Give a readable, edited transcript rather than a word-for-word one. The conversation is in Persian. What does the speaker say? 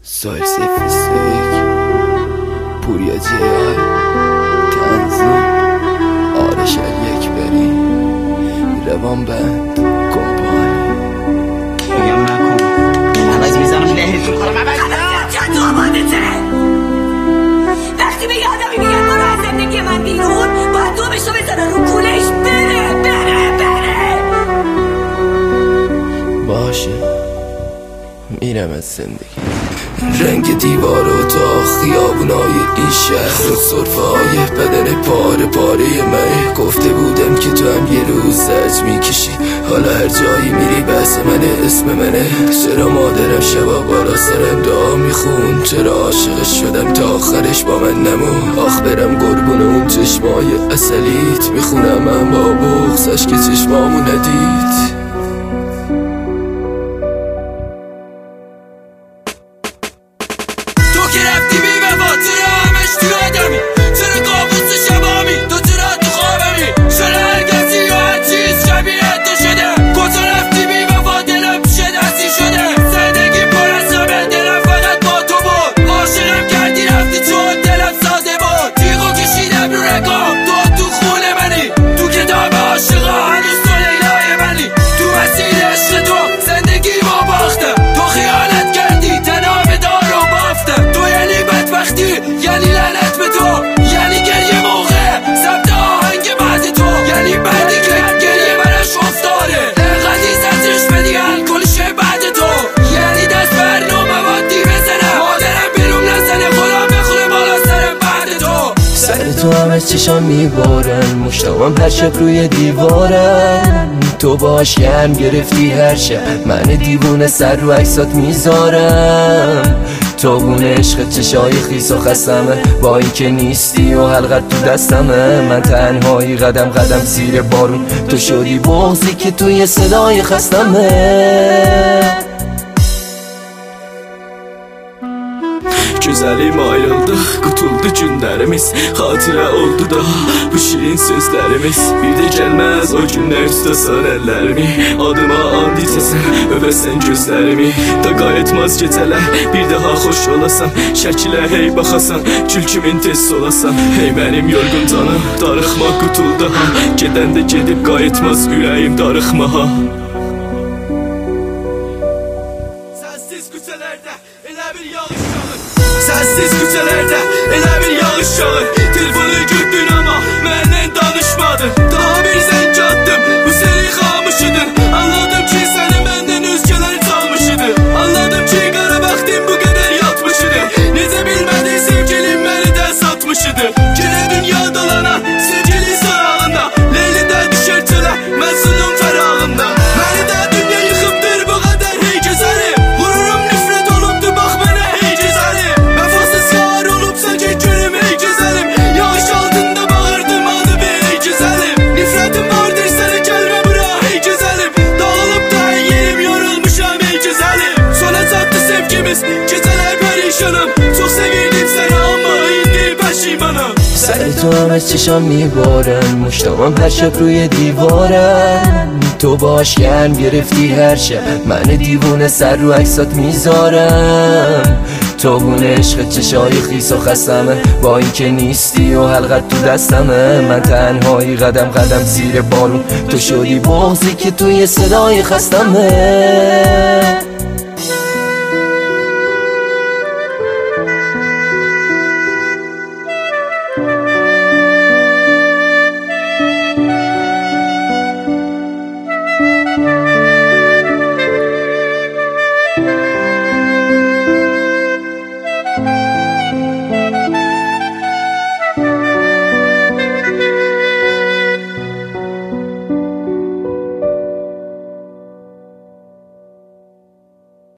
سایف سفیستیک پوریا جیای تنظیم آرش یک بری روان بند کمپانی بگم نکن عوض میزنم لحظون کنم عوض چند تو آمادته وقتی به یادمی میگن برو از زندگی من بیرون باید دو بشو بزنن رو کولش بره باشه میرم از زندگی رنگ دیوار و تا خیابونای این شهر و صرفه های بدن پاره من گفته بودم که تو هم یه روز زج میکشی حالا هر جایی میری بحث منه اسم منه چرا مادرم شبا بالا سرم دعا میخون چرا عاشقش شدم تا آخرش با من نمون آخ برم قربون اون چشمای اصلیت میخونم اما بغزش که چشمامو ندید یعنی لعنت به تو یعنی گریه موقع ضبط آهنگ بعد تو یعنی بردی که گریه براش افتاده انقدی زنجش بدی الکلشه بعد تو یعنی دست برنو موادی بزنم مادرم بیرون نزنه خودم بخوره بالا سرم بعد تو سر تو همه چشام میبارن مشتاقم هر شب روی دیوارن تو باش گرم گرفتی هر شب من دیوونه سر رو عکسات میذارم تو گونه عشق چشای خیس و خستمه با این که نیستی و حلقت تو دستمه من تنهایی قدم قدم زیر بارون تو شدی بغضی که توی صدای خستمه Güzelim ayıldı, qutuldu günlərimiz Xatirə oldu da bu şirin sözlərimiz Bir də gəlməz o günlər tutasan əllərimi Adıma and içəsən, öbəsən gözlərimi Da qayıtmaz gecələr, bir daha xoş olasan Şəkilə hey baxasan, gül kimin tez solasan Hey mənim yorğun canım, darıxma qutuldu ha Gedəndə gedib qayıtmaz ürəyim darıxma ha Sənsiz küçələrdə elə bir yağış yağır Sənsiz küçələrdə elə bir yağış yağır Telefonu gördün amma məndən danışmadın Daha bir zəng atdım, bu seni xamış idin Anladım ki səni məndən özgələr çalmış idi Anladım ki qara bəxtim bu qədər yatmış idi Necə bilmədin sevgilim məni də satmış idi Günə dünya dolana sevgili sarağında Leylidə düşər çölə məzunum fərağında Məni də dünya yıxıbdır bu qədər hey gözəlim Vururum nifrət olubdur bax mənə hey gözəlim Vəfasız yar olubsa get gülüm hey gözəlim Yağış altında bağırdım adı be hey gözəlim Nifrətim vardır sənə gəlmə bura hey gözəlim Dağılıb da yerim yorulmuşam hey gözəlim Sona çatdı sevgimiz gecələr pərişanım Çox sevirdim səni amma indi pəşimanım سر تو همه چشام میبارن مشتاقم هر شب روی دیوارن تو باش گرم گرفتی هر شب من دیوونه سر رو عکسات میذارم تو گونه عشق چشای خیس و خستمه با این که نیستی و حلقت تو دستمه من تنهایی قدم قدم زیر بارون تو شدی بغضی که توی صدای خستمه